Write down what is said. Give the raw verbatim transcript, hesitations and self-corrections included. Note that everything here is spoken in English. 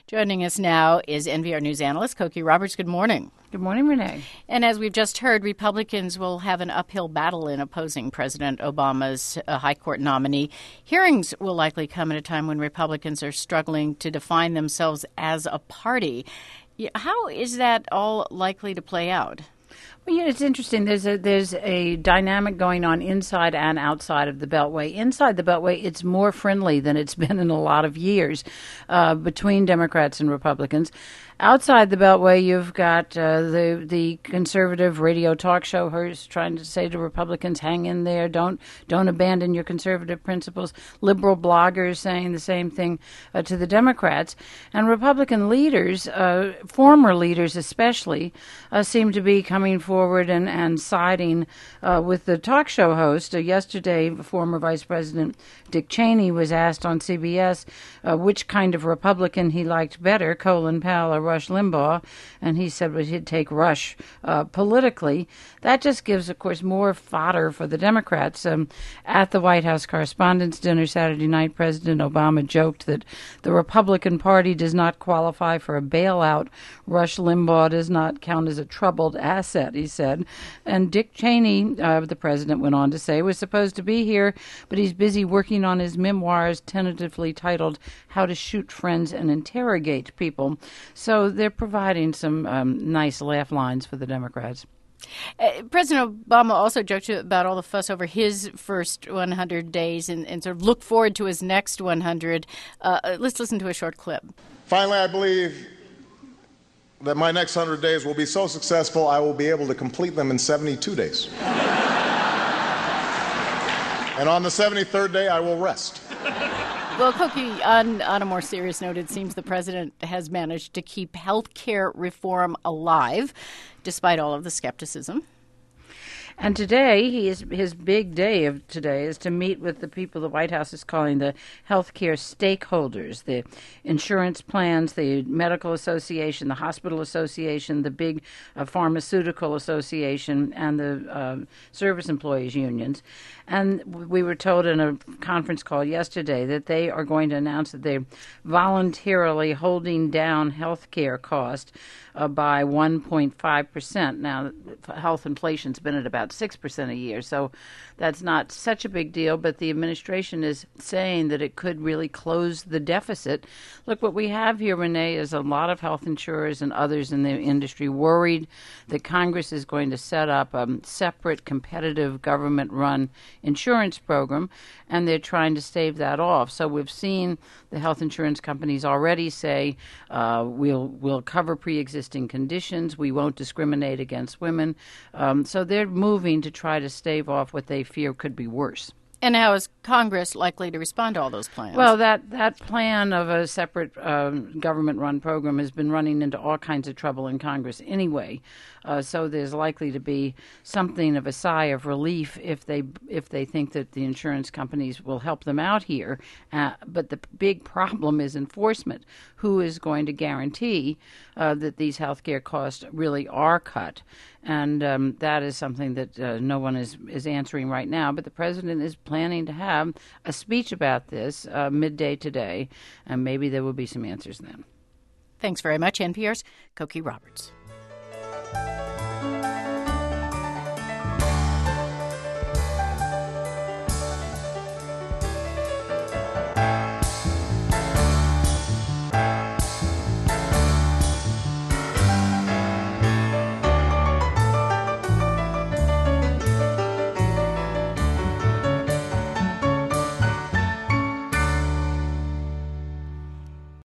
Joining us now is N P R News analyst Cokie Roberts. Good morning. Good morning, Renee. And as we've just heard, Republicans will have an uphill battle in opposing President Obama's uh, high court nominee. Hearings will likely come at a time when Republicans are struggling to define themselves as a party. How is that all likely to play out? Well, yeah, it's interesting. There's a there's a dynamic going on inside and outside of the Beltway. Inside the Beltway, it's more friendly than it's been in a lot of years uh, between Democrats and Republicans. Outside the Beltway, you've got uh, the the conservative radio talk show host trying to say to Republicans, "Hang in there, don't don't abandon your conservative principles." Liberal bloggers saying the same thing uh, to the Democrats, and Republican leaders, uh, former leaders especially, uh, seem to be coming forward and and siding uh, with the talk show host. Uh, yesterday, former Vice President Dick Cheney was asked on C B S uh, which kind of Republican he liked better, Colin Powell or Rush Limbaugh, and he said well, he'd take Rush uh, politically. That just gives, of course, more fodder for the Democrats. Um, at the White House Correspondents' Dinner Saturday night, President Obama joked that the Republican Party does not qualify for a bailout. Rush Limbaugh does not count as a troubled asset, he said. And Dick Cheney, uh, the president went on to say, was supposed to be here, but he's busy working on his memoirs, tentatively titled How to Shoot Friends and Interrogate People. So they're providing some um, nice laugh lines for the Democrats. Uh, President Obama also joked about all the fuss over his first one hundred days and, and sort of look forward to his next one hundred. Uh, let's listen to a short clip. Finally, I believe that my next one hundred days will be so successful I will be able to complete them in seventy-two days. And on the seventy-third day, I will rest. Well, Cokie, on, on a more serious note, it seems the president has managed to keep health care reform alive, despite all of the skepticism. And today, he is, his big day of today is to meet with the people the White House is calling the healthcare stakeholders, the insurance plans, the medical association, the hospital association, the big uh, pharmaceutical association, and the uh, service employees unions. And we were told in a conference call yesterday that they are going to announce that they're voluntarily holding down health care cost uh, by one point five percent. Now, health inflation's been at about six percent a year, so that's not such a big deal, but the administration is saying that it could really close the deficit. Look, what we have here, Renee, is a lot of health insurers and others in the industry worried that Congress is going to set up a separate competitive government-run insurance program, and they're trying to stave that off. So we've seen the health insurance companies already say uh, we'll we'll cover pre-existing conditions, we won't discriminate against women. Um, so they're moving to try to stave off what they fear could be worse. And how is Congress likely to respond to all those plans? Well, that, that plan of a separate um, government-run program has been running into all kinds of trouble in Congress anyway. Uh, so there's likely to be something of a sigh of relief if they if they think that the insurance companies will help them out here. Uh, but the big problem is enforcement. Who is going to guarantee uh, that these health care costs really are cut? And um, that is something that uh, no one is, is answering right now. But the president is planning to have a speech about this uh, midday today, and maybe there will be some answers then. Thanks very much, N P R's Cokie Roberts.